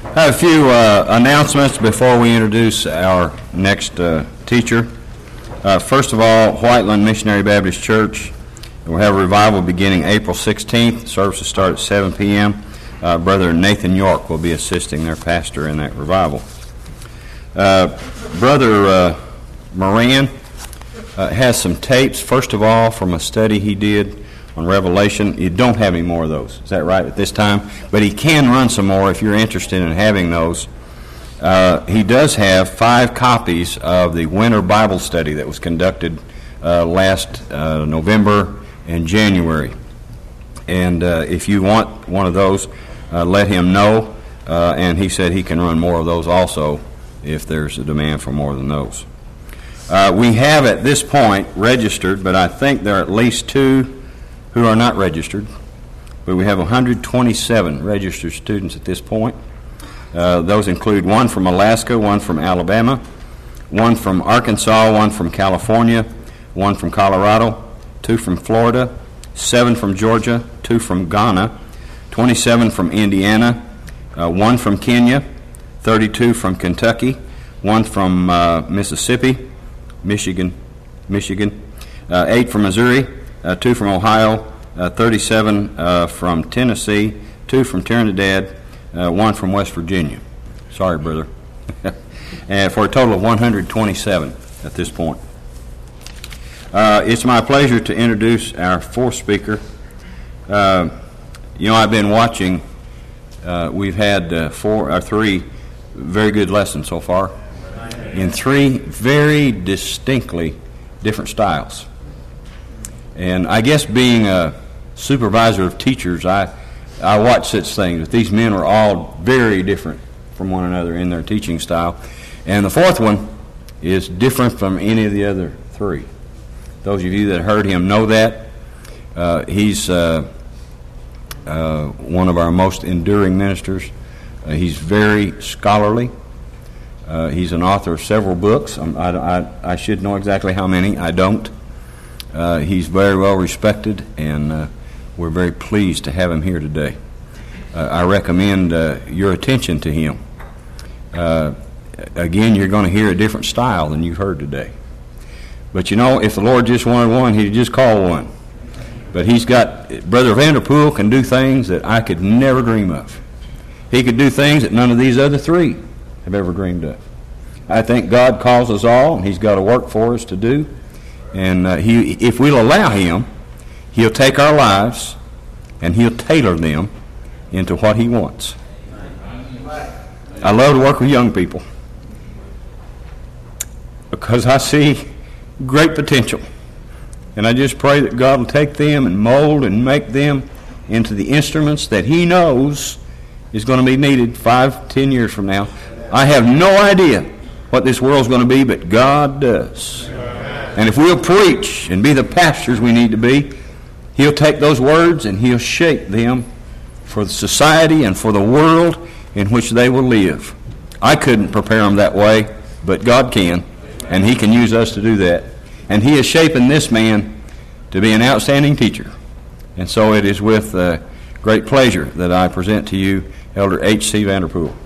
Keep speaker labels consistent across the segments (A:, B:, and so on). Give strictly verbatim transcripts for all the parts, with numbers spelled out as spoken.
A: I have a few uh, announcements before we introduce our next uh, teacher. Uh, first of all, Whiteland Missionary Baptist Church will have a revival beginning April sixteenth. The service will start at seven p.m. Uh, Brother Nathan York will be assisting their pastor in that revival. Uh, Brother uh, Moran uh, has some tapes, first of all, from a study he did on Revelation. You don't have any more of those, is that right, at this time? But he can run some more if you're interested in having those. Uh, he does have five copies of the Winter Bible Study that was conducted uh, last uh, November and January. And uh, if you want one of those, uh, let him know. Uh, and he said he can run more of those also if there's a demand for more than those. Uh, we have at this point registered, but I think there are at least two who are not registered. But we have one hundred twenty-seven registered students at this point. Uh, those include one from Alaska, one from Alabama, one from Arkansas, one from California, one from Colorado, two from Florida, seven from Georgia, two from Ghana, twenty-seven from Indiana, uh, one from Kenya, thirty-two from Kentucky, one from uh, Mississippi, Michigan, Michigan, uh, eight from Missouri, uh, two from Ohio, uh, thirty-seven uh, from Tennessee, two from Trinidad, uh, one from West Virginia. Sorry, brother. And for a total of one hundred twenty-seven at this point. Uh, it's my pleasure to introduce our fourth speaker. Uh, you know, I've been watching. Uh, we've had uh, four or three very good lessons so far in three very distinctly different styles. And I guess being a supervisor of teachers, I I watch such things. That these men are all very different from one another in their teaching style. And the fourth one is different from any of the other three. Those of you that heard him know that. Uh, he's uh, uh, one of our most enduring ministers. Uh, he's very scholarly. Uh, he's an author of several books. Um, I, I, I should know exactly how many. I don't. Uh, he's very well respected, and uh, we're very pleased to have him here today. Uh, I recommend uh, your attention to him. Uh, again, you're going to hear a different style than you've heard today. But you know, if the Lord just wanted one, he'd just call one. But he's got, Brother Vanderpool can do things that I could never dream of. He could do things that none of these other three have ever dreamed of. I think God calls us all, and he's got a work for us to do. And uh, he, if we'll allow him, he'll take our lives and he'll tailor them into what he wants. I love to work with young people because I see great potential. And I just pray that God will take them and mold and make them into the instruments that he knows is going to be needed five, ten years from now. I have no idea what this world's going to be, but God does. And if we'll preach and be the pastors we need to be, he'll take those words and he'll shape them for the society and for the world in which they will live. I couldn't prepare them that way, but God can, and he can use us to do that. And he is shaping this man to be an outstanding teacher. And so it is with uh, great pleasure that I present to you Elder H C Vanderpool.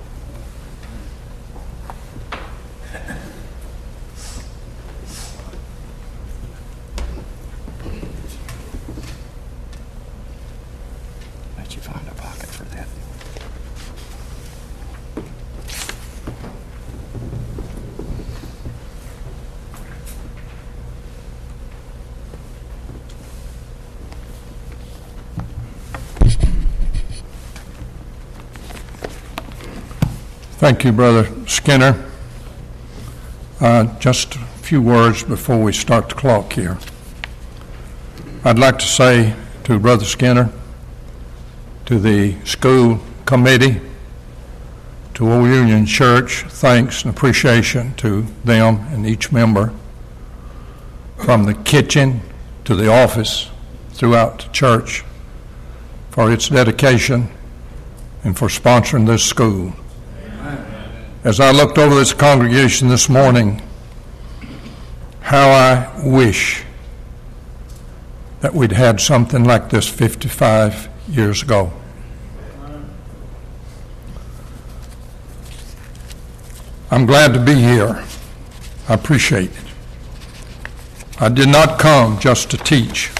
B: Thank you, Brother Skinner. Uh, just a few words before we start the clock here. I'd like to say to Brother Skinner, to the school committee, to Old Union Church, thanks and appreciation to them and each member, from the kitchen to the office throughout the church, for its dedication and for sponsoring this school. As I looked over this congregation this morning, how I wish that we'd had something like this fifty-five years ago. I'm glad to be here. I appreciate it. I did not come just to teach,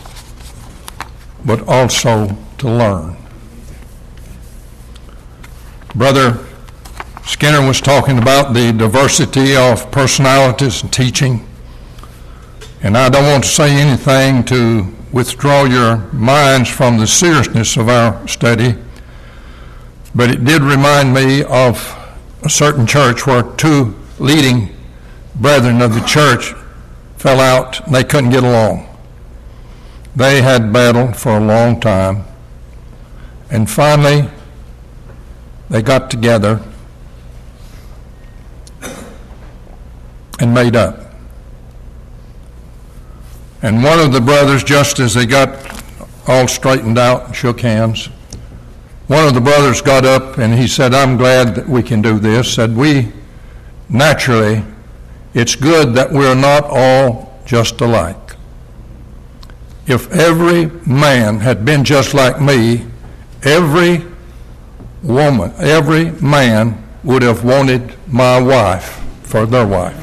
B: but also to learn. Brother Skinner was talking about the diversity of personalities and teaching, and I don't want to say anything to withdraw your minds from the seriousness of our study, but it did remind me of a certain church where two leading brethren of the church fell out and they couldn't get along. They had battled for a long time, and finally they got together and made up. And one of the brothers, just as they got all straightened out and shook hands, one of the brothers got up and he said, I'm glad that we can do this. Said, we, naturally, it's good that we're not all just alike. If every man had been just like me, every woman, every man would have wanted my wife for their wife.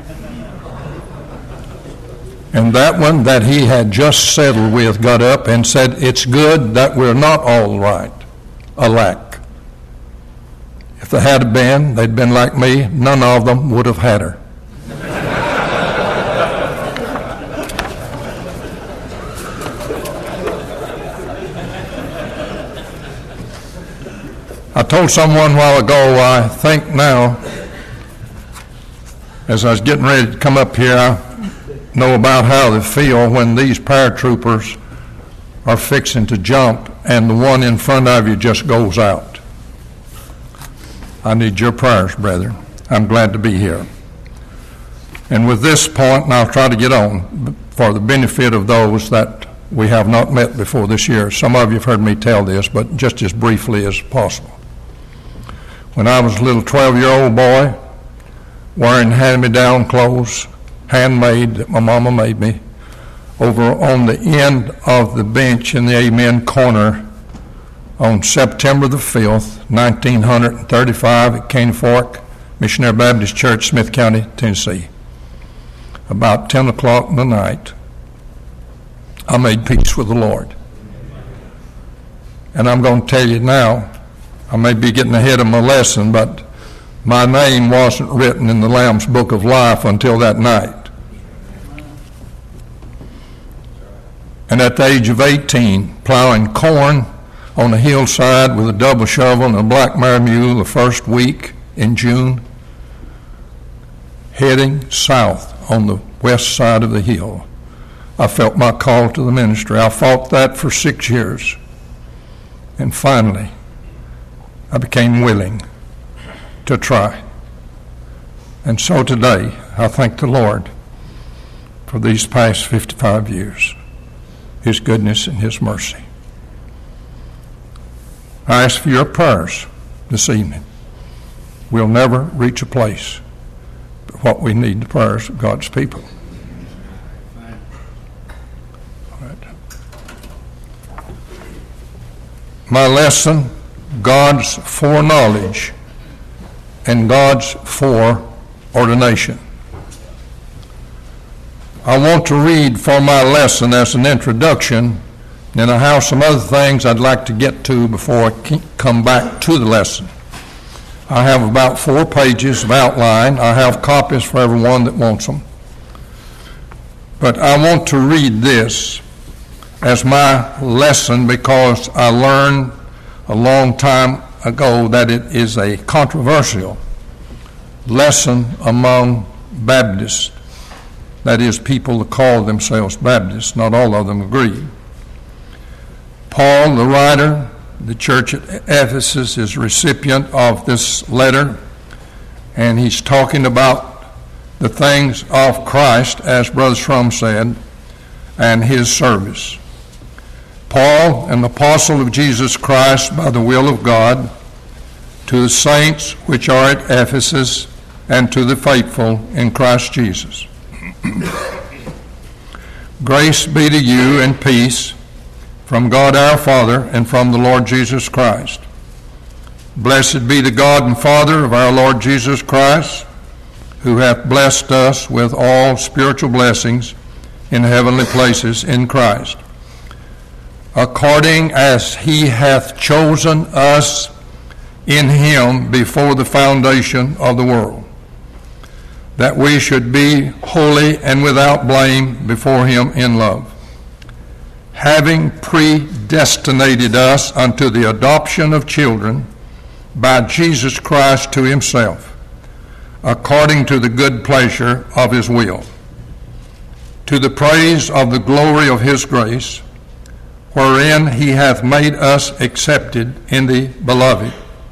B: And that one that he had just settled with got up and said, it's good that we're not all right, alike. If they had been, they'd been like me, none of them would have had her. I told someone a while ago, I think now, as I was getting ready to come up here, I know about how they feel when these paratroopers are fixing to jump and the one in front of you just goes out. I need your prayers, brethren. I'm glad to be here. And with this point, and I'll try to get on for the benefit of those that we have not met before this year. Some of you have heard me tell this, but just as briefly as possible. When I was a little twelve-year-old boy, wearing hand-me-down clothes, handmade that my mama made me, over on the end of the bench in the Amen corner on September the fifth, nineteen thirty-five at Cane Fork Missionary Baptist Church, Smith County, Tennessee. About ten o'clock in the night, I made peace with the Lord. And I'm going to tell you now, I may be getting ahead of my lesson, but my name wasn't written in the Lamb's Book of Life until that night. And at the age of eighteen, plowing corn on a hillside with a double shovel and a black mare mule the first week in June, heading south on the west side of the hill, I felt my call to the ministry. I fought that for six years. And finally, I became willing to try. And so today, I thank the Lord for these past fifty-five years, His goodness and His mercy. I ask for your prayers this evening. We'll never reach a place, but what we need the prayers of God's people. All right. My lesson, God's foreknowledge and God's foreordination. I want to read for my lesson as an introduction, and I have some other things I'd like to get to before I come back to the lesson. I have about four pages of outline. I have copies for everyone that wants them. But I want to read this as my lesson because I learned a long time ago that it is a controversial lesson among Baptists. That is, people that call themselves Baptists. Not all of them agree. Paul, the writer, the church at Ephesus, is recipient of this letter, and he's talking about the things of Christ, as Brother Shrum said, and his service. Paul, an apostle of Jesus Christ by the will of God, to the saints which are at Ephesus, and to the faithful in Christ Jesus. Grace be to you and peace from God our Father and from the Lord Jesus Christ. Blessed be the God and Father of our Lord Jesus Christ, who hath blessed us with all spiritual blessings in heavenly places in Christ, according as he hath chosen us in him before the foundation of the world, that we should be holy and without blame before him in love, having predestinated us unto the adoption of children by Jesus Christ to himself, according to the good pleasure of his will, to the praise of the glory of his grace, wherein he hath made us accepted in the beloved,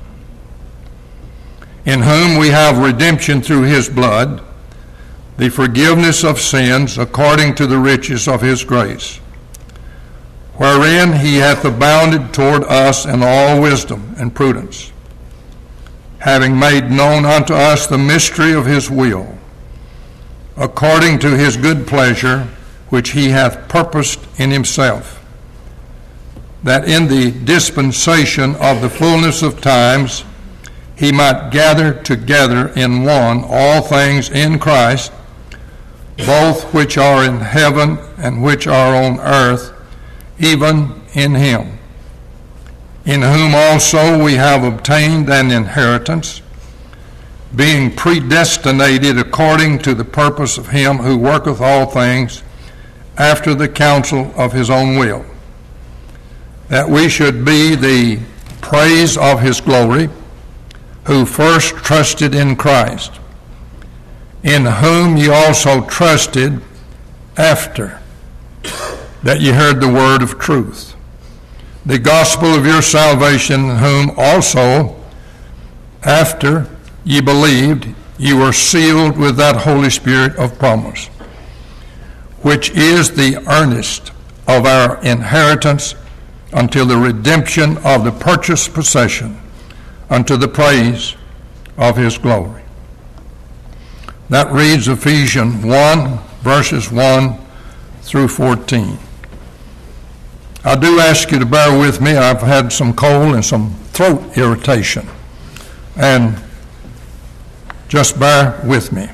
B: in whom we have redemption through his blood, the forgiveness of sins according to the riches of his grace, wherein he hath abounded toward us in all wisdom and prudence, having made known unto us the mystery of his will, according to his good pleasure, which he hath purposed in himself, that in the dispensation of the fullness of times he might gather together in one all things in Christ, both which are in heaven and which are on earth, even in him, in whom also we have obtained an inheritance, being predestinated according to the purpose of him who worketh all things after the counsel of his own will, that we should be the praise of his glory, who first trusted in Christ, in whom ye also trusted after that ye heard the word of truth, the gospel of your salvation, whom also after ye believed, ye were sealed with that Holy Spirit of promise, which is the earnest of our inheritance until the redemption of the purchased possession, unto the praise of his glory. That reads Ephesians one, verses one through fourteen. I do ask you to bear with me. I've had some cold and some throat irritation, and just bear with me.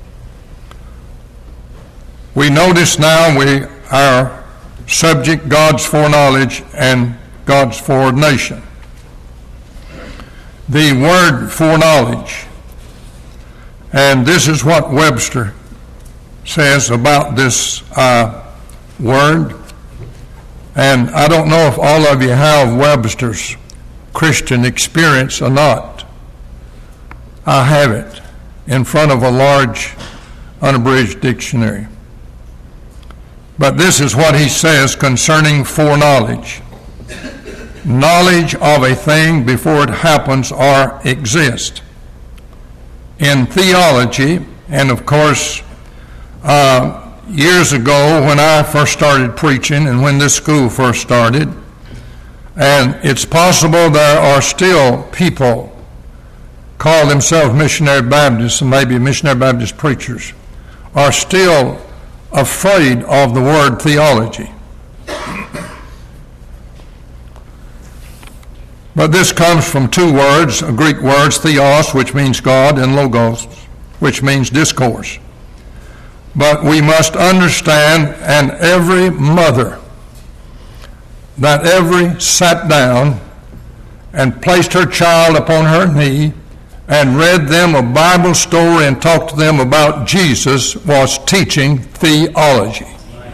B: We notice now we our subject, God's foreknowledge and God's foreordination. The word foreknowledge, and this is what Webster says about this uh, word, and I don't know if all of you have Webster's Christian Experience or not. I have it in front of a large unabridged dictionary. But this is what he says concerning foreknowledge. Knowledge of a thing before it happens or exists. In theology, and of course, uh, years ago when I first started preaching and when this school first started, and it's possible there are still people call themselves missionary Baptists, and maybe missionary Baptist preachers, are still afraid of the word theology. But this comes from two words, Greek words, theos, which means God, and logos, which means discourse. But we must understand, and every mother that ever sat down and placed her child upon her knee and read them a Bible story and talked to them about Jesus was teaching theology.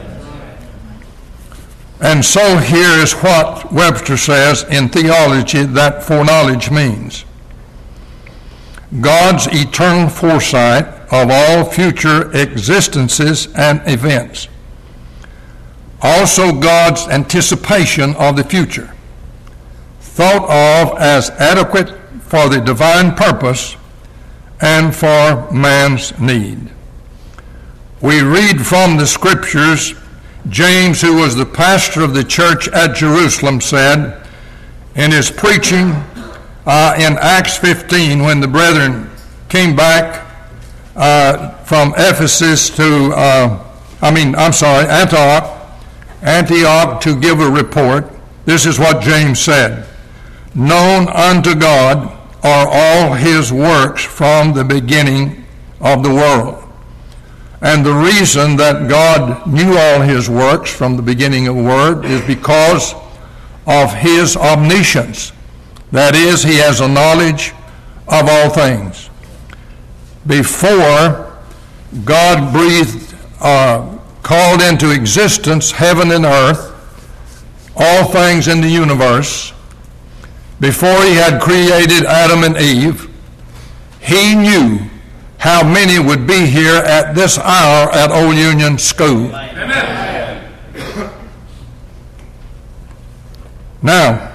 B: And so here is what Webster says in theology that foreknowledge means. God's eternal foresight of all future existences and events. Also God's anticipation of the future, thought of as adequate for the divine purpose and for man's need. We read from the scriptures, James, who was the pastor of the church at Jerusalem, said in his preaching uh, in Acts fifteen, when the brethren came back uh, from Ephesus to, uh, I mean, I'm sorry, Antioch, Antioch to give a report, this is what James said: known unto God are all his works from the beginning of the world. And the reason that God knew all his works from the beginning of the world is because of his omniscience. That is, he has a knowledge of all things. Before God breathed, uh, called into existence heaven and earth, all things in the universe, before he had created Adam and Eve, he knew how many would be here at this hour at Old Union School. Amen. Now,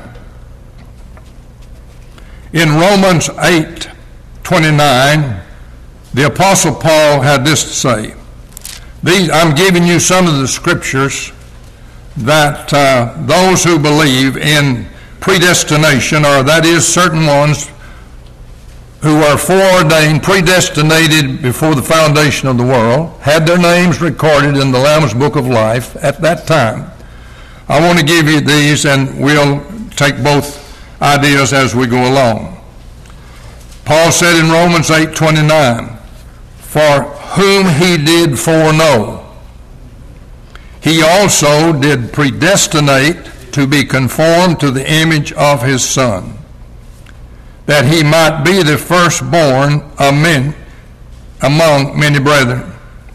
B: in Romans eight twenty-nine, the Apostle Paul had this to say. These, I'm giving you some of the scriptures that uh, those who believe in predestination, or that is certain ones who are foreordained, predestinated before the foundation of the world, had their names recorded in the Lamb's Book of Life at that time. I want to give you these, and we'll take both ideas as we go along. Paul said in Romans eight twenty-nine, "For whom he did foreknow, he also did predestinate to be conformed to the image of his Son, that he might be the firstborn of men among many brethren."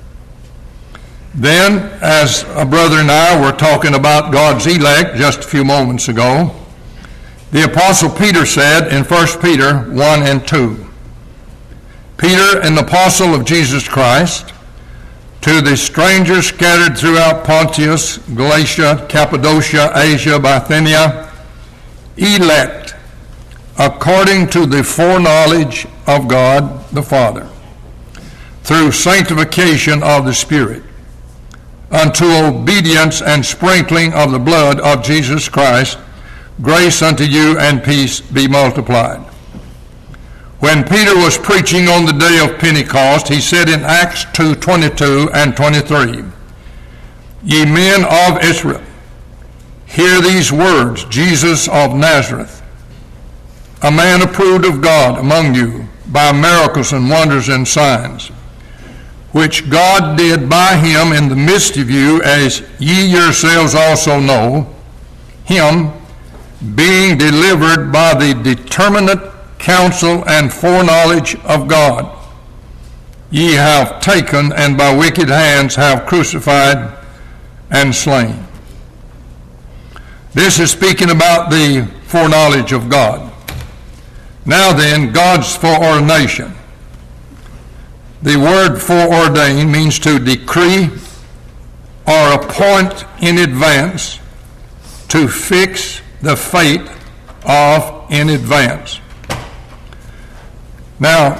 B: Then, as a brother and I were talking about God's elect just a few moments ago, the Apostle Peter said in First Peter one and two, "Peter, an apostle of Jesus Christ, to the strangers scattered throughout Pontus, Galatia, Cappadocia, Asia, Bithynia, elect, according to the foreknowledge of God the Father, through sanctification of the Spirit, unto obedience and sprinkling of the blood of Jesus Christ, grace unto you and peace be multiplied." When Peter was preaching on the day of Pentecost, he said in Acts two twenty-two and twenty-three, "Ye men of Israel, hear these words, Jesus of Nazareth, a man approved of God among you by miracles and wonders and signs, which God did by him in the midst of you, as ye yourselves also know, him being delivered by the determinate counsel and foreknowledge of God, ye have taken, and by wicked hands have crucified and slain." This is speaking about the foreknowledge of God. Now then, God's foreordination. The word foreordain means to decree or appoint in advance, to fix the fate of in advance. Now,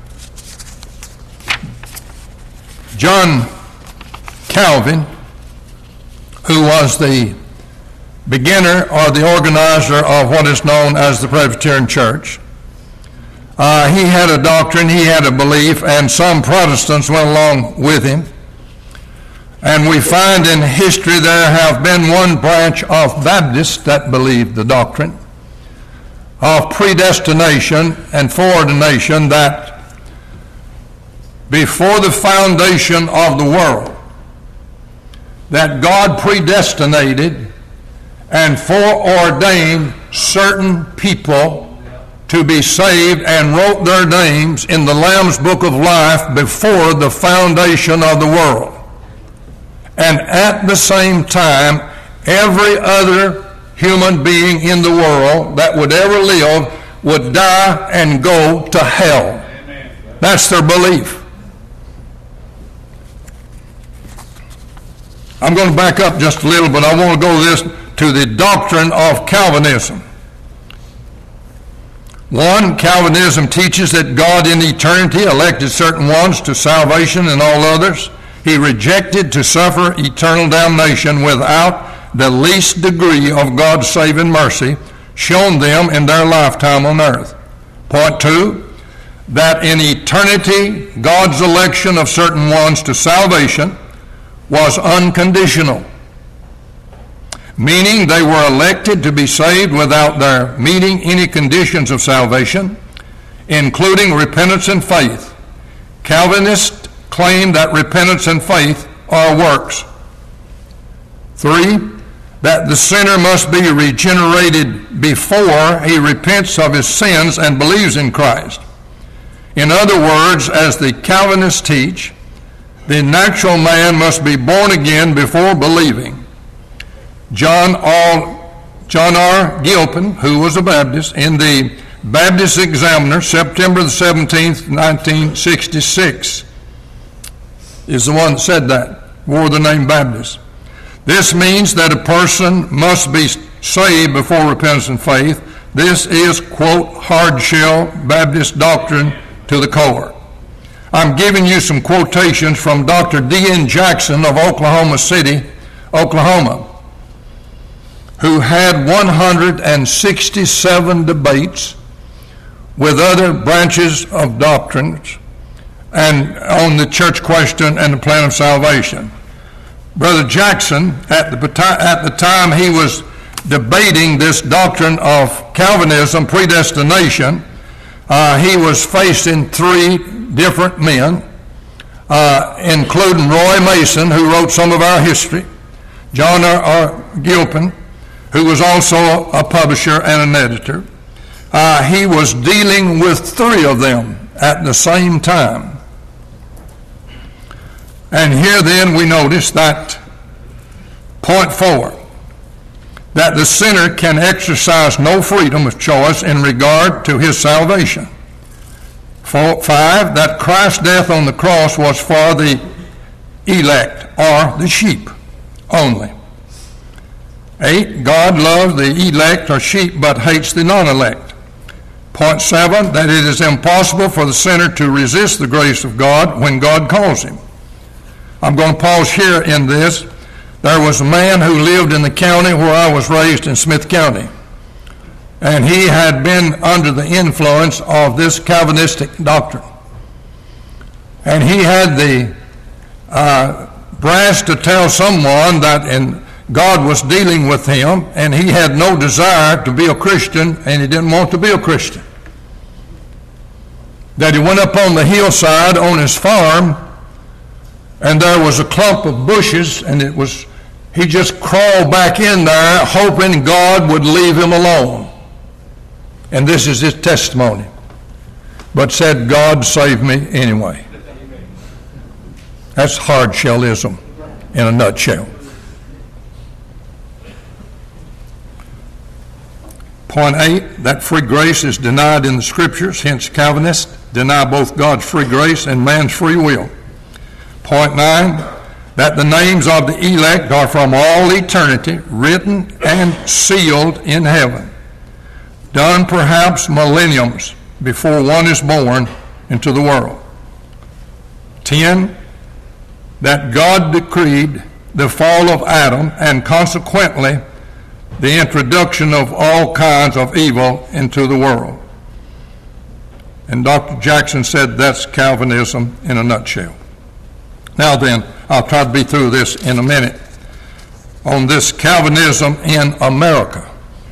B: John Calvin, who was the beginner or the organizer of what is known as the Presbyterian Church, Uh, he had a doctrine, he had a belief, and some Protestants went along with him. And we find in history there have been one branch of Baptists that believed the doctrine of predestination and foreordination, that before the foundation of the world, that God predestinated and foreordained certain people to be saved and wrote their names in the Lamb's Book of Life before the foundation of the world. And at the same time, every other human being in the world that would ever live would die and go to hell. That's their belief. I'm going to back up just a little, but I want to go this to the doctrine of Calvinism. One, Calvinism teaches that God in eternity elected certain ones to salvation and all others he rejected to suffer eternal damnation without the least degree of God's saving mercy shown them in their lifetime on earth. Point two, that in eternity God's election of certain ones to salvation was unconditional, meaning they were elected to be saved without their meeting any conditions of salvation, including repentance and faith Calvinists claim that repentance and faith are works. Three, that the sinner must be regenerated before he repents of his sins and believes in Christ. In other words, as the Calvinists teach, the natural man must be born again before believing. John R. John R. Gilpin, who was a Baptist, in the Baptist Examiner, September the seventeenth, nineteen sixty-six, is the one that said that, wore the name Baptist. This means that a person must be saved before repentance and faith. This is, quote, hard-shell Baptist doctrine to the core. I'm giving you some quotations from Doctor D N Jackson of Oklahoma City, Oklahoma, who had one hundred sixty-seven debates with other branches of doctrines and on the church question and the plan of salvation. Brother Jackson, at the, at the time he was debating this doctrine of Calvinism, predestination, uh, he was facing three different men, uh, including Roy Mason, who wrote some of our history, John R. R. Gilpin, who was also a publisher and an editor. Uh, he was dealing with three of them at the same time. And here then we notice that point four, that the sinner can exercise no freedom of choice in regard to his salvation. Four, five, that Christ's death on the cross was for the elect, or the sheep, only. Eight, God loves the elect or sheep but hates the non-elect. Point seven, that it is impossible for the sinner to resist the grace of God when God calls him. I'm going to pause here in this. There was a man who lived in the county where I was raised in Smith County, and he had been under the influence of this Calvinistic doctrine. And he had the uh, brass to tell someone that in God was dealing with him, and he had no desire to be a Christian, and he didn't want to be a Christian. That he went up on the hillside on his farm, and there was a clump of bushes, and it was he just crawled back in there, hoping God would leave him alone. And this is his testimony. But said, God saved me anyway. That's hard-shellism in a nutshell. Point eight, that free grace is denied in the Scriptures, hence Calvinists deny both God's free grace and man's free will. Point nine, that the names of the elect are from all eternity, written and sealed in heaven, done perhaps millenniums before one is born into the world. Ten, that God decreed the fall of Adam and consequently the introduction of all kinds of evil into the world. And Doctor Jackson said that's Calvinism in a nutshell. Now then, I'll try to be through this in a minute. On this Calvinism in America.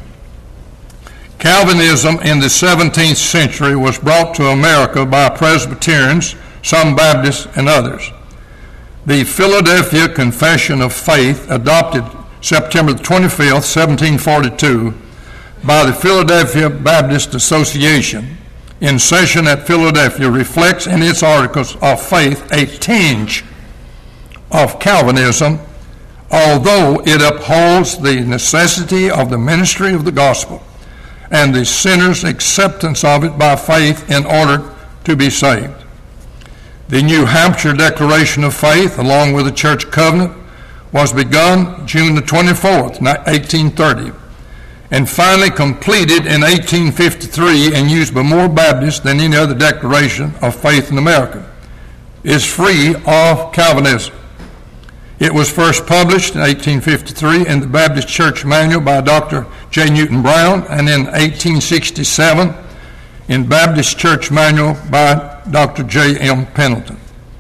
B: Calvinism in the seventeenth century was brought to America by Presbyterians, some Baptists, and others. The Philadelphia Confession of Faith, adopted September twenty-fifth, seventeen forty-two, by the Philadelphia Baptist Association, in session at Philadelphia, reflects in its articles of faith a tinge of Calvinism, although it upholds the necessity of the ministry of the gospel and the sinner's acceptance of it by faith in order to be saved. The New Hampshire Declaration of Faith, along with the Church Covenant, was begun June the twenty-fourth, eighteen thirty, and finally completed in eighteen fifty-three and used by more Baptists than any other declaration of faith in America. Is free of Calvinism. It was first published in eighteen fifty-three in the Baptist Church Manual by Doctor J. Newton Brown, and in eighteen sixty-seven in Baptist Church Manual by Doctor J. M. Pendleton.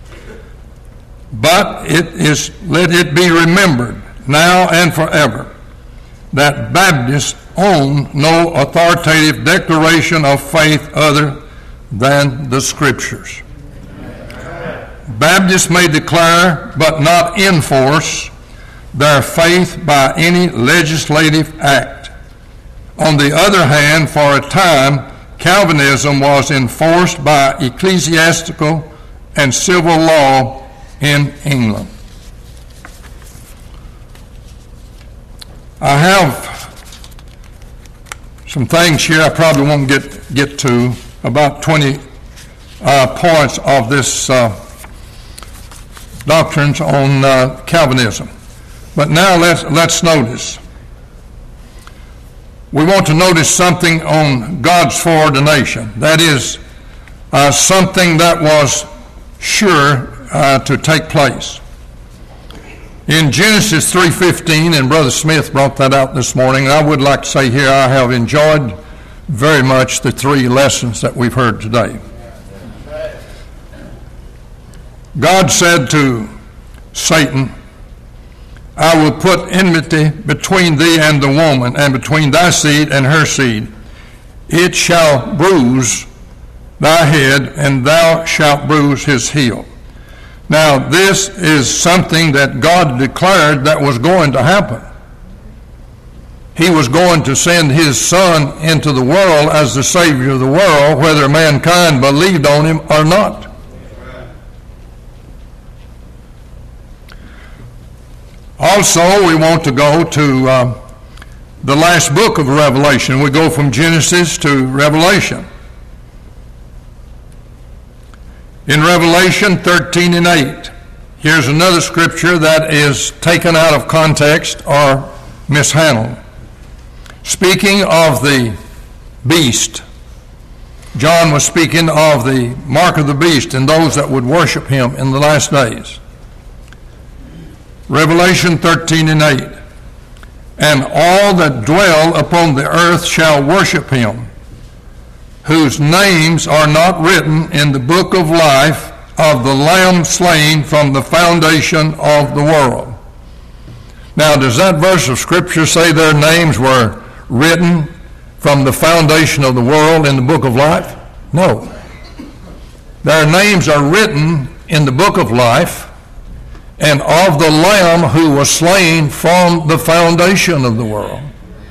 B: But it is, let it be remembered now and forever that Baptists own no authoritative declaration of faith other than the Scriptures. Baptists may declare, but not enforce, their faith by any legislative act. On the other hand, for a time, Calvinism was enforced by ecclesiastical and civil law in England. I have some things here I probably won't get, get to, about twenty uh, points of this uh, doctrines on uh, Calvinism. But now let's, let's notice. We want to notice something on God's foreordination. That is uh, something that was sure uh, to take place. In Genesis three fifteen, and Brother Smith brought that out this morning, I would like to say here I have enjoyed very much the three lessons that we've heard today. God said to Satan, I will put enmity between thee and the woman, and between thy seed and her seed. It shall bruise thy head, and thou shalt bruise his heel. Now, this is something that God declared that was going to happen. He was going to send his Son into the world as the Savior of the world, whether mankind believed on him or not. Also, we want to go to uh, the last book of Revelation. We go from Genesis to Revelation. In Revelation thirteen and eight, here's another scripture that is taken out of context or mishandled. Speaking of the beast, John was speaking of the mark of the beast and those that would worship him in the last days. Revelation thirteen and eight, and all that dwell upon the earth shall worship him, whose names are not written in the book of life of the Lamb slain from the foundation of the world. Now, does that verse of Scripture say their names were written from the foundation of the world in the book of life? No. Their names are written in the book of life and of the Lamb who was slain from the foundation of the world.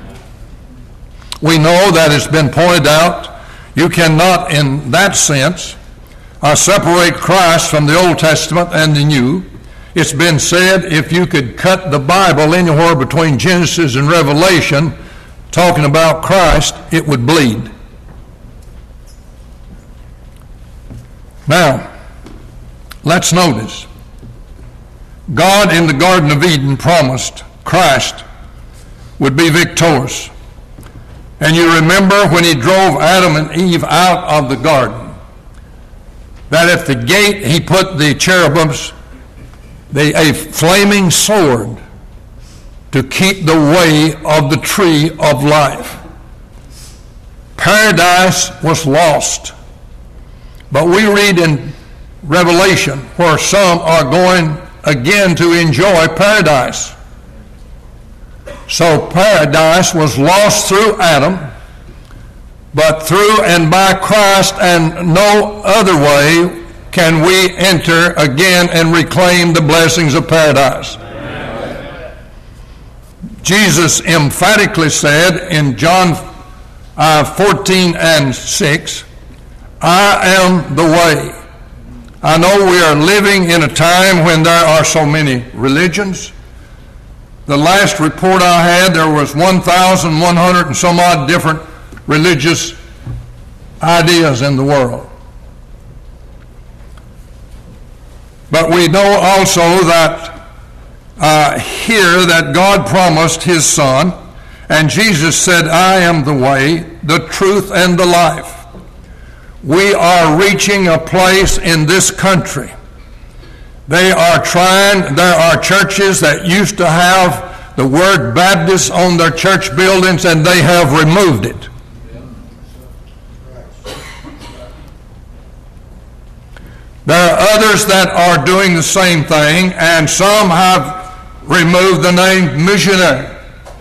B: We know that it's been pointed out, you cannot in that sense uh, separate Christ from the Old Testament and the New. It's been said if you could cut the Bible anywhere between Genesis and Revelation talking about Christ, it would bleed. Now, let's notice. God in the Garden of Eden promised Christ would be victorious. And you remember when he drove Adam and Eve out of the garden, that at the gate he put the cherubims, the, a flaming sword to keep the way of the tree of life. Paradise was lost. But we read in Revelation where some are going again to enjoy paradise. So paradise was lost through Adam, but through and by Christ and no other way can we enter again and reclaim the blessings of paradise. Amen. Jesus emphatically said in John uh, fourteen and six, I am the way. I know we are living in a time when there are so many religions. The last report I had, there was one thousand one hundred and some odd different religious ideas in the world. But we know also that uh, here that God promised his Son, and Jesus said, I am the way, the truth, and the life. We are reaching a place in this country. They are trying, there are churches that used to have the word Baptist on their church buildings, and they have removed it. There are others that are doing the same thing, and some have removed the name missionary.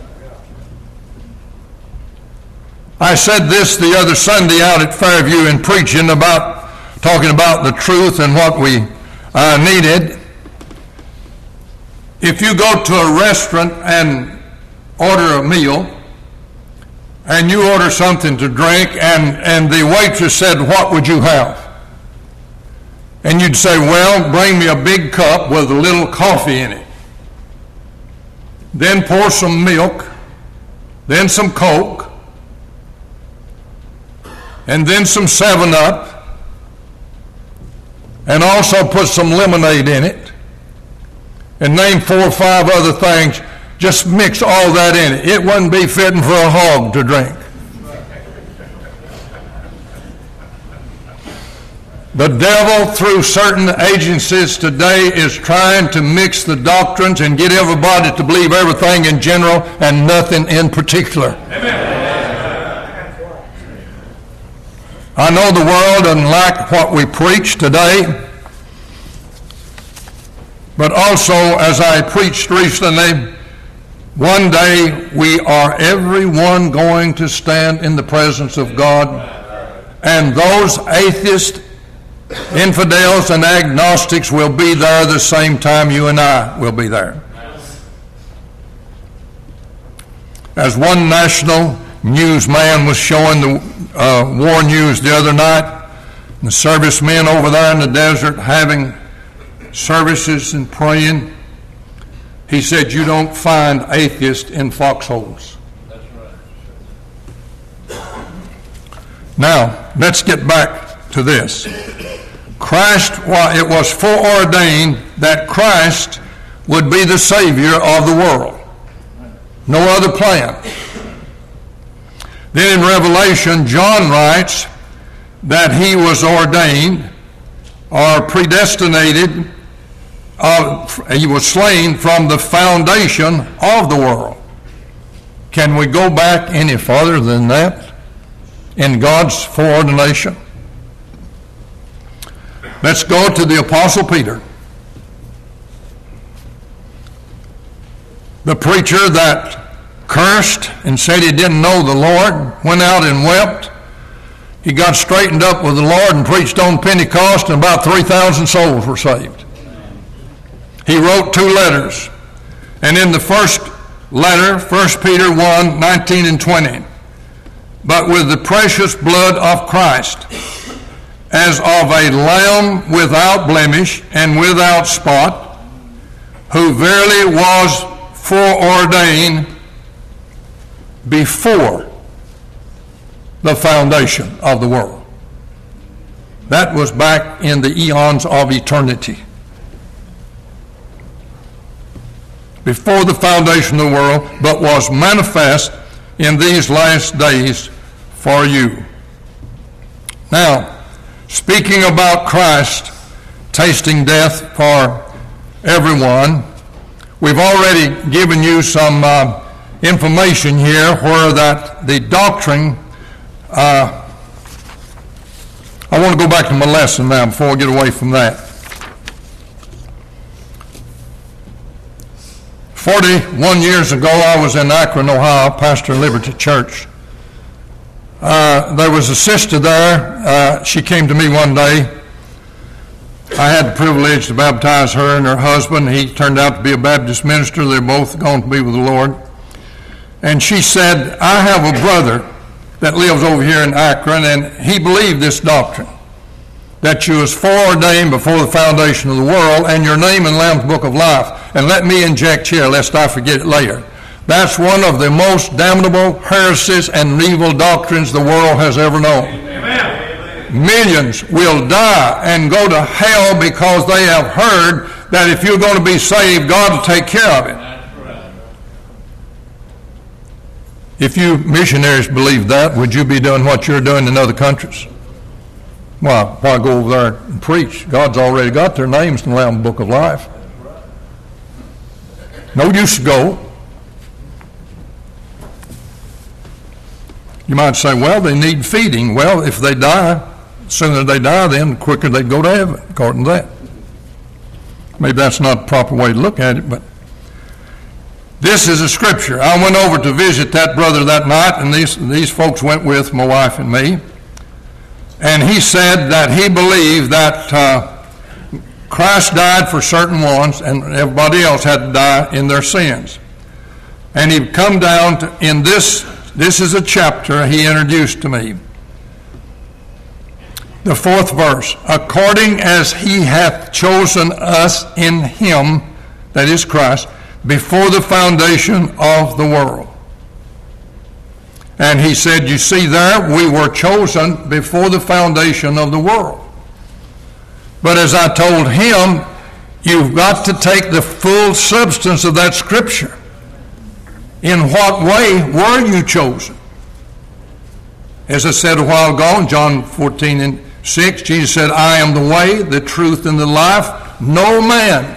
B: I said this the other Sunday out at Fairview in preaching about, talking about the truth and what we uh, needed. If you go to a restaurant and order a meal, and you order something to drink, and, and the waitress said, "What would you have?" And you'd say, "Well, bring me a big cup with a little coffee in it. Then pour some milk, then some Coke, and then some seven up, and also put some lemonade in it, and name four or five other things. Just mix all that in it. It wouldn't be fitting for a hog to drink." The devil, through certain agencies today, is trying to mix the doctrines and get everybody to believe everything in general and nothing in particular. Amen. I know the world doesn't like what we preach today, but also, as I preached recently, one day we are everyone going to stand in the presence of God, and those atheists, infidels, and agnostics will be there the same time you and I will be there. As one national newsman was showing the uh, war news the other night, the servicemen over there in the desert having services and praying, he said, "You don't find atheists in foxholes." That's right. Now, let's get back to this. Christ, well, it was foreordained that Christ would be the Savior of the world. No other plan. Then in Revelation, John writes that he was ordained or predestinated, uh, he was slain from the foundation of the world. Can we go back any farther than that in God's foreordination? Let's go to the Apostle Peter, the preacher that cursed and said he didn't know the Lord, went out and wept. He got straightened up with the Lord and preached on Pentecost, and about three thousand souls were saved. He wrote two letters, and in the first letter, First Peter one, nineteen and twenty, "But with the precious blood of Christ, as of a lamb without blemish and without spot, who verily was foreordained before the foundation of the world." That was back in the eons of eternity. Before the foundation of the world, but was manifest in these last days for you. Now, speaking about Christ tasting death for everyone, we've already given you some uh, information here where that the doctrine, uh, I want to go back to my lesson now before I get away from that. forty-one years ago, I was in Akron, Ohio, pastor of Liberty Church. Uh, there was a sister there. Uh, she came to me one day. I had the privilege to baptize her and her husband. He turned out to be a Baptist minister. They're both gone to be with the Lord. And she said, "I have a brother that lives over here in Akron, and he believed this doctrine, that you was foreordained before the foundation of the world, and your name in the Lamb's Book of Life. And let me inject here, lest I forget it later. That's one of the most damnable heresies and evil doctrines the world has ever known. Amen. Millions will die and go to hell because they have heard that if you're going to be saved, God will take care of it. If you missionaries believe that, would you be doing what you're doing in other countries? Why, why go over there and preach? God's already got their names in the Lamb's Book of Life. No use to go. You might say, well, they need feeding. Well, if they die, the sooner they die, then the quicker they go to heaven, according to that. Maybe that's not the proper way to look at it, but this is a scripture. I went over to visit that brother that night, and these, these folks went with my wife and me. And he said that he believed that uh, Christ died for certain ones, and everybody else had to die in their sins. And he'd come down to, in this, this is a chapter he introduced to me. The fourth verse, according as he hath chosen us in him, that is Christ, before the foundation of the world. And he said, you see there, we were chosen before the foundation of the world. But as I told him, you've got to take the full substance of that scripture. In what way were you chosen? As I said a while ago in John fourteen and six, Jesus said, I am the way, the truth, and the life. No man.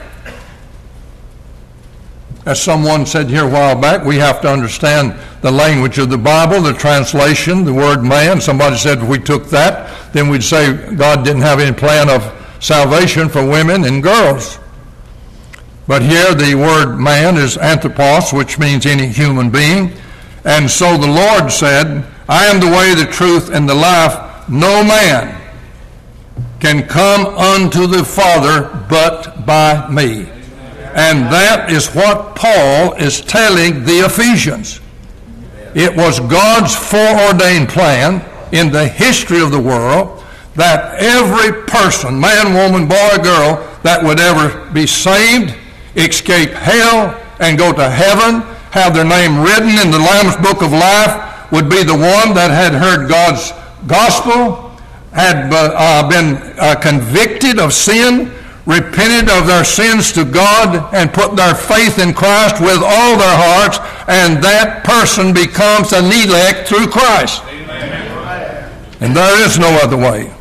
B: As someone said here a while back, we have to understand the language of the Bible, the translation, the word man. Somebody said if we took that, then we'd say God didn't have any plan of salvation for women and girls. But here the word man is anthropos, which means any human being. And so the Lord said, I am the way, the truth, and the life. No man can come unto the Father but by me. And that is what Paul is telling the Ephesians. It was God's foreordained plan in the history of the world that every person, man, woman, boy, girl, that would ever be saved, escape hell, and go to heaven, have their name written in the Lamb's Book of Life, would be the one that had heard God's gospel, had uh, been uh, convicted of sin, repented of their sins to God, and put their faith in Christ with all their hearts, and that person becomes an elect through Christ. Amen. And there is no other way.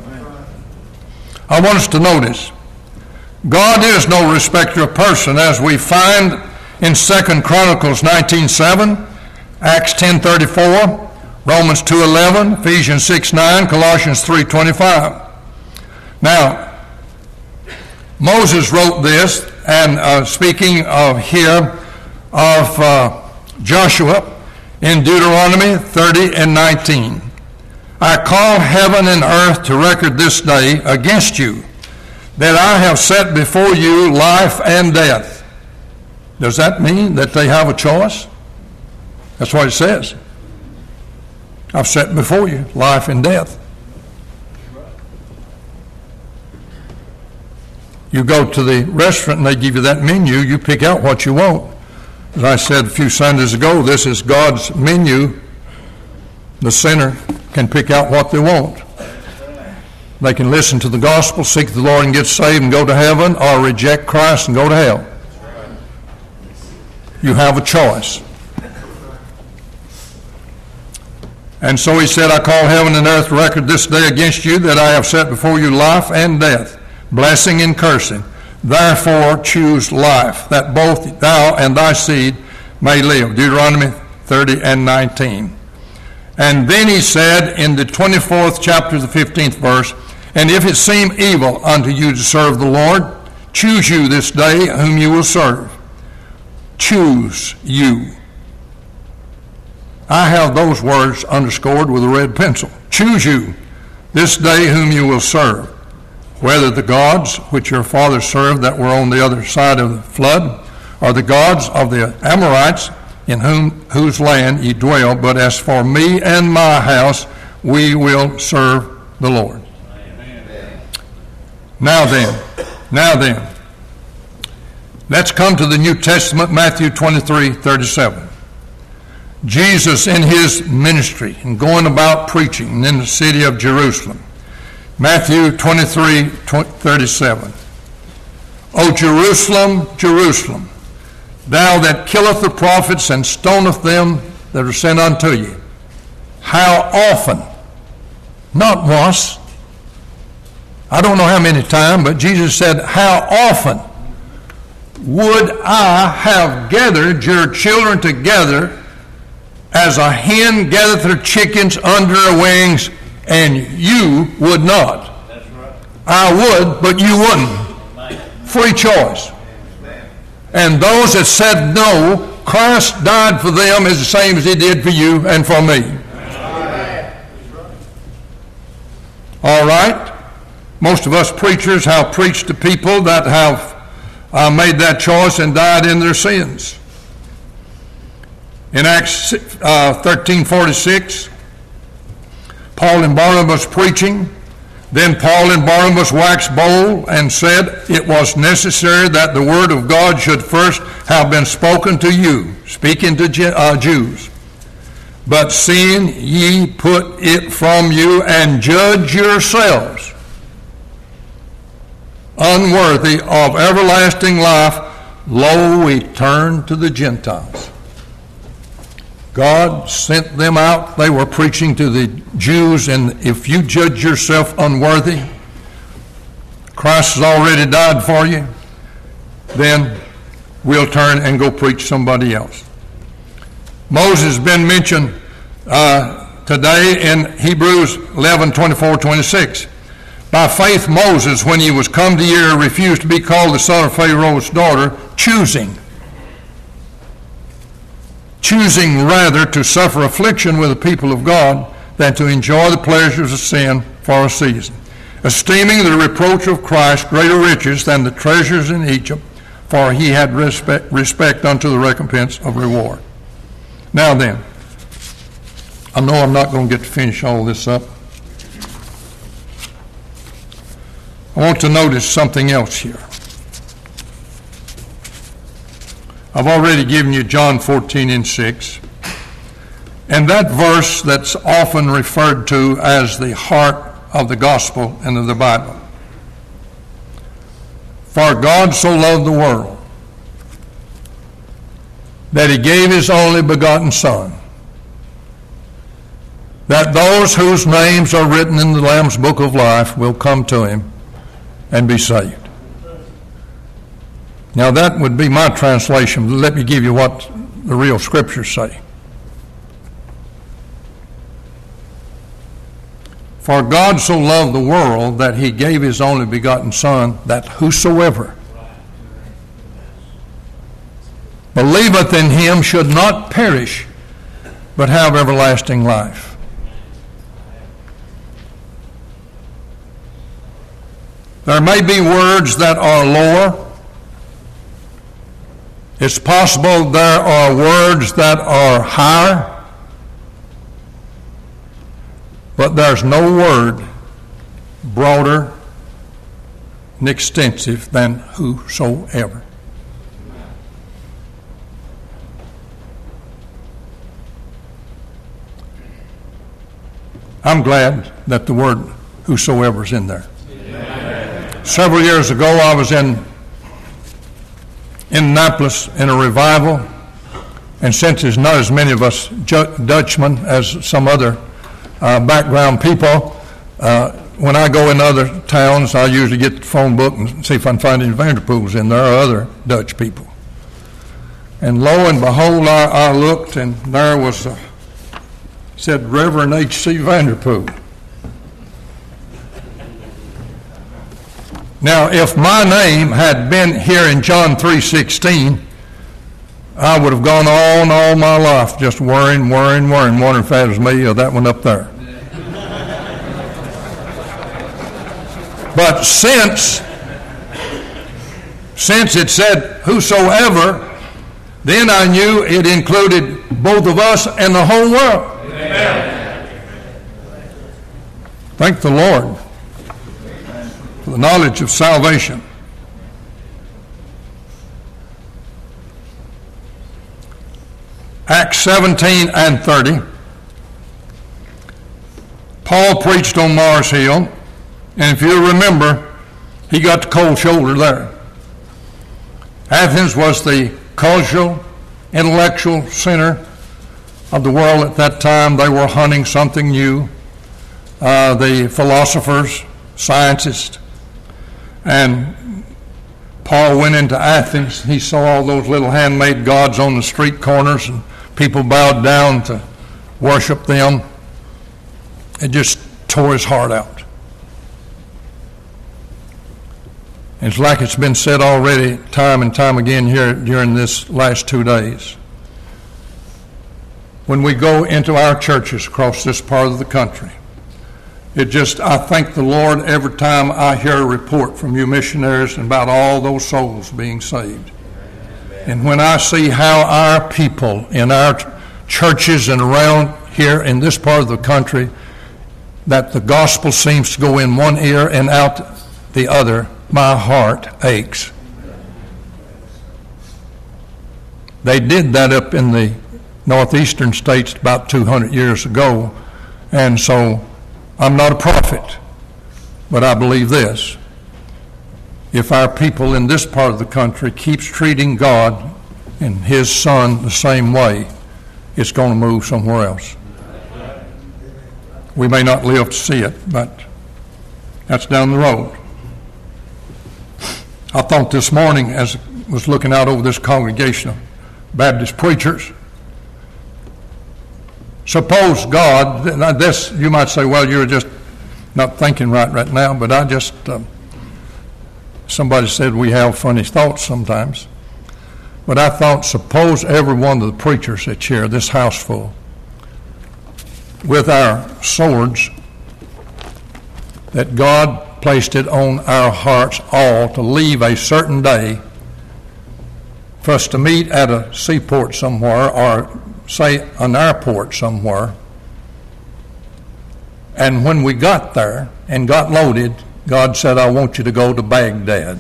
B: I want us to notice, God is no respecter of person, as we find in Second Chronicles nineteen seven, Acts ten thirty-four, Romans two eleven, Ephesians six nine, Colossians three twenty-five. Now, Moses wrote this, and uh, speaking of here of uh, Joshua in Deuteronomy thirty and nineteen. I call heaven and earth to record this day against you, that I have set before you life and death. Does that mean that they have a choice? That's what it says. I've set before you life and death. You go to the restaurant and they give you that menu, you pick out what you want. As I said a few Sundays ago, this is God's menu. The sinner can pick out what they want. They can listen to the gospel, seek the Lord and get saved and go to heaven, or reject Christ and go to hell. You have a choice. And so he said, I call heaven and earth to record this day against you, that I have set before you life and death, blessing and cursing. Therefore choose life, that both thou and thy seed may live. Deuteronomy thirty and nineteen. And then he said in the twenty-fourth chapter, the fifteenth verse, and if it seem evil unto you to serve the Lord, choose you this day whom you will serve. Choose you. I have those words underscored with a red pencil. Choose you this day whom you will serve, whether the gods which your fathers served that were on the other side of the flood, or the gods of the Amorites, in whom whose land ye dwell. But as for me and my house, we will serve the Lord. Amen. Now then, now then, let's come to the New Testament, Matthew twenty-three thirty-seven. Jesus in his ministry and going about preaching in the city of Jerusalem. Matthew twenty-three thirty-seven. O Jerusalem, Jerusalem, thou that killeth the prophets and stoneth them that are sent unto you. How often? Not once. I don't know how many times, but Jesus said, how often would I have gathered your children together as a hen gathereth her chickens under her wings, and you would not. That's right. I would, but you wouldn't. Free choice. And those that said no, Christ died for them is the same as he did for you and for me. All right? Most of us preachers have preached to people that have uh, made that choice and died in their sins. In Acts uh, thirteen forty-six, Paul and Barnabas preaching, then Paul and Barnabas waxed bold and said it was necessary that the word of God should first have been spoken to you, speaking to uh, Jews. But seeing ye put it from you and judge yourselves unworthy of everlasting life, lo, we turn to the Gentiles. God sent them out. They were preaching to the Jews, and if you judge yourself unworthy, Christ has already died for you, then we'll turn and go preach somebody else. Moses has been mentioned uh, today in Hebrews eleven twenty-four twenty-six. By faith Moses, when he was come to year, refused to be called the son of Pharaoh's daughter, choosing choosing rather to suffer affliction with the people of God than to enjoy the pleasures of sin for a season, esteeming the reproach of Christ greater riches than the treasures in Egypt, for he had respect, respect unto the recompense of reward. Now then, I know I'm not going to get to finish all this up. I want to notice something else here. I've already given you John fourteen and six, and that verse that's often referred to as the heart of the gospel and of the Bible. For God so loved the world that he gave his only begotten Son, that those whose names are written in the Lamb's book of life will come to him and be saved. Now that would be my translation. Let me give you what the real scriptures say. For God so loved the world that he gave his only begotten Son, that whosoever believeth in him should not perish, but have everlasting life. There may be words that are lower. It's possible there are words that are higher, but there's no word broader and extensive than whosoever. I'm glad that the word whosoever is in there. Amen. Several years ago, I was in in Annapolis in a revival, and since there's not as many of us Dutchmen as some other uh, background people, uh, when I go in other towns, I usually get the phone book and see if I can find any Vanderpools in there or other Dutch people. And lo and behold, I, I looked, and there was a, said Reverend H C Vanderpool. Now, if my name had been here in John three sixteen, I would have gone on all my life just worrying, worrying, worrying, wondering if that was me or that one up there. But since, since it said whosoever, then I knew it included both of us and the whole world. Amen. Thank the Lord for the knowledge of salvation. Acts seventeen and thirty. Paul preached on Mars Hill, and if you remember, he got the cold shoulder there. Athens was the cultural, intellectual center of the world at that time. They were hunting something new. Uh, the philosophers, scientists, and Paul went into Athens. He saw all those little handmade gods on the street corners, and people bowed down to worship them. It just tore his heart out. It's like it's been said already time and time again here during this last two days. When we go into our churches across this part of the country, It just, I thank the Lord every time I hear a report from you missionaries about all those souls being saved. And when I see how our people in our churches and around here in this part of the country, that the gospel seems to go in one ear and out the other, my heart aches. They did that up in the northeastern states about two hundred years ago, and so I'm not a prophet, but I believe this. If our people in this part of the country keeps treating God and His Son the same way, it's going to move somewhere else. We may not live to see it, but that's down the road. I thought this morning, as I was looking out over this congregation of Baptist preachers, suppose God, this, you might say, well, you're just not thinking right right now, but I just, uh, somebody said we have funny thoughts sometimes. But I thought, suppose every one of the preachers that's here, this house full, with our swords, that God placed it on our hearts all to leave a certain day for us to meet at a seaport somewhere, or say an airport somewhere, and when we got there and got loaded, God said, I want you to go to Baghdad.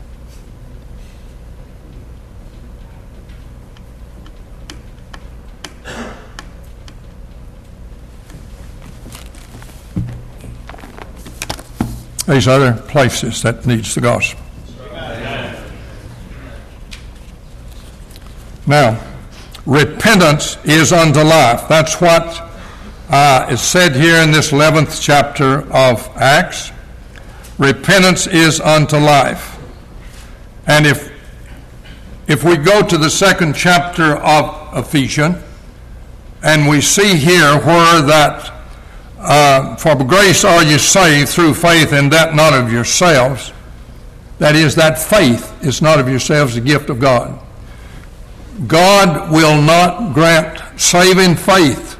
B: These other places that needs the gospel. Amen. Now, repentance is unto life. That's what uh, is said here in this eleventh chapter of Acts. Repentance is unto life. And if if we go to the second chapter of Ephesians, and we see here where that uh, for grace are you saved through faith, and that not of yourselves. That is, that faith is not of yourselves, the gift of God. God will not grant saving faith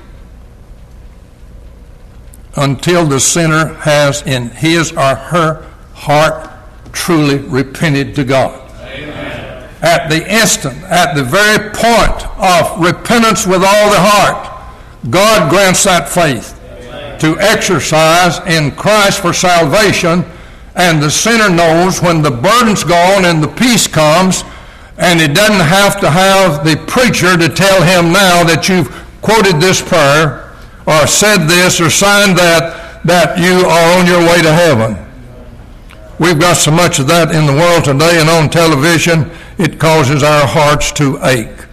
B: until the sinner has in his or her heart truly repented to God. Amen. At the instant, at the very point of repentance with all the heart, God grants that faith. Amen. To exercise in Christ for salvation, and the sinner knows when the burden's gone and the peace comes, and he doesn't have to have the preacher to tell him now that you've quoted this prayer or said this or signed that, that you are on your way to heaven. We've got so much of that in the world today, and on television, it causes our hearts to ache.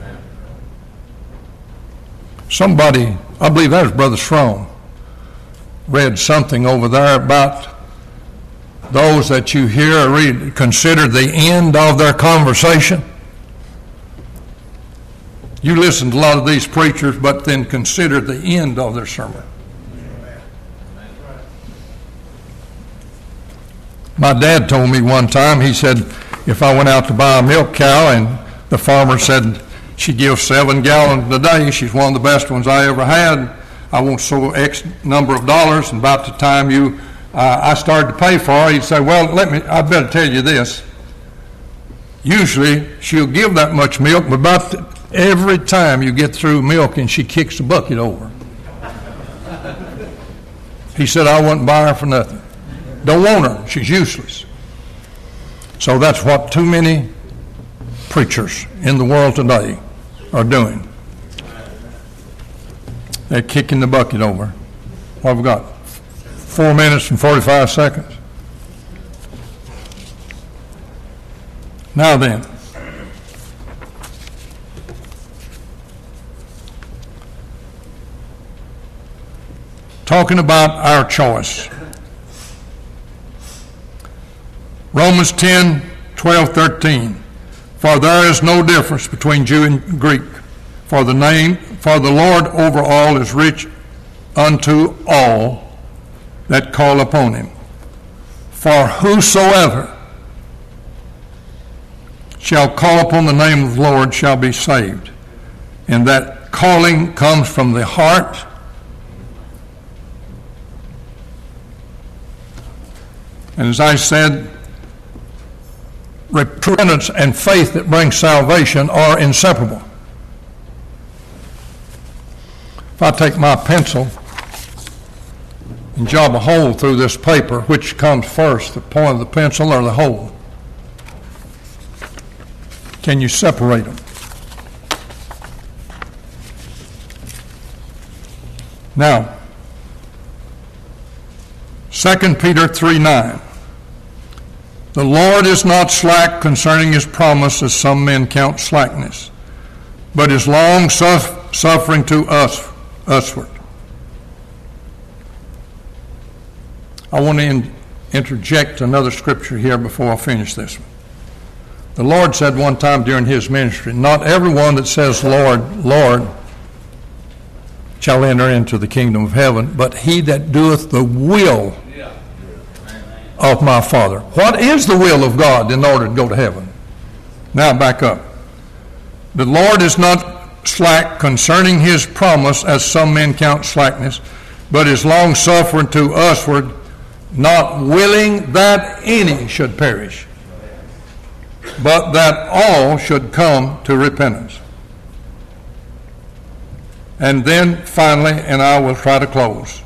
B: Somebody, I believe that was Brother Strong, read something over there about those that you hear read consider the end of their conversation. You listen to a lot of these preachers, but then consider the end of their sermon. My dad told me one time, he said, if I went out to buy a milk cow and the farmer said she gives seven gallons a day, she's one of the best ones I ever had, I want so X number of dollars, and about the time you uh, I started to pay for her, he'd say, well, let me, I better tell you this. Usually she'll give that much milk, but about the, every time you get through milking, she kicks the bucket over. He said, I wouldn't buy her for nothing. Don't want her. She's useless. So that's what too many preachers in the world today are doing. They're kicking the bucket over. What have we got? Four minutes and forty-five seconds. Now then, talking about our choice. Romans ten, twelve, thirteen. For there is no difference between Jew and Greek, for the name, for the Lord over all is rich unto all that call upon him. For whosoever shall call upon the name of the Lord shall be saved. And that calling comes from the heart. And as I said, repentance and faith that brings salvation are inseparable. If I take my pencil and job a hole through this paper, which comes first, the point of the pencil or the hole? Can you separate them? Now, Second Peter three nine. The Lord is not slack concerning his promise, as some men count slackness, but is long suff- suffering to us, usward. I want to in- interject another scripture here before I finish this one. The Lord said one time during his ministry, not everyone that says, Lord, Lord, shall enter into the kingdom of heaven, but he that doeth the will of my Father. What is the will of God in order to go to heaven? Now back up. The Lord is not slack concerning his promise, as some men count slackness, but is long suffering to usward, not willing that any should perish, but that all should come to repentance. And then finally, and I will try to close,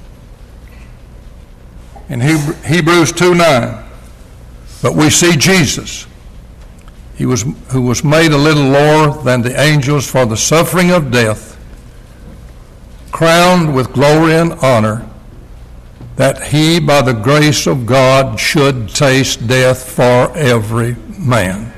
B: in Hebrews two nine, but we see Jesus, he was who was made a little lower than the angels for the suffering of death, crowned with glory and honor, that he by the grace of God should taste death for every man.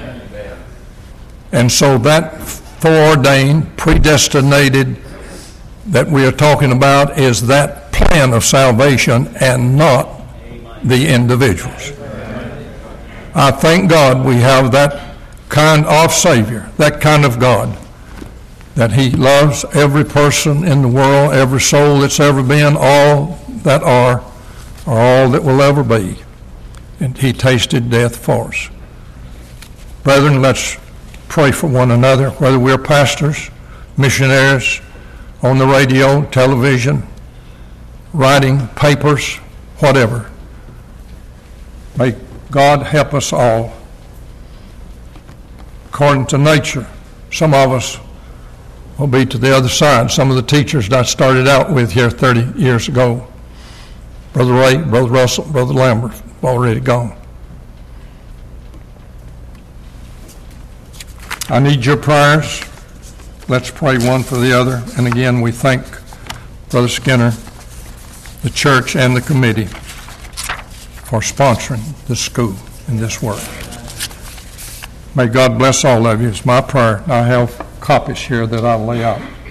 B: And so that foreordained, predestinated that we are talking about is that plan of salvation and not the individuals. I thank God we have that kind of Savior, that kind of God, that he loves every person in the world, every soul that's ever been, all that are, or all that will ever be. And he tasted death for us. Brethren, let's pray for one another, whether we're pastors, missionaries, on the radio, television, writing papers, whatever. May God help us all. According to nature, some of us will be to the other side. Some of the teachers that I started out with here thirty years ago, Brother Ray, Brother Russell, Brother Lambert, have already gone. I need your prayers. Let's pray one for the other. And again, we thank Brother Skinner, the church, and the committee for sponsoring this school and this work. May God bless all of you. It's my prayer. I have copies here that I'll lay out.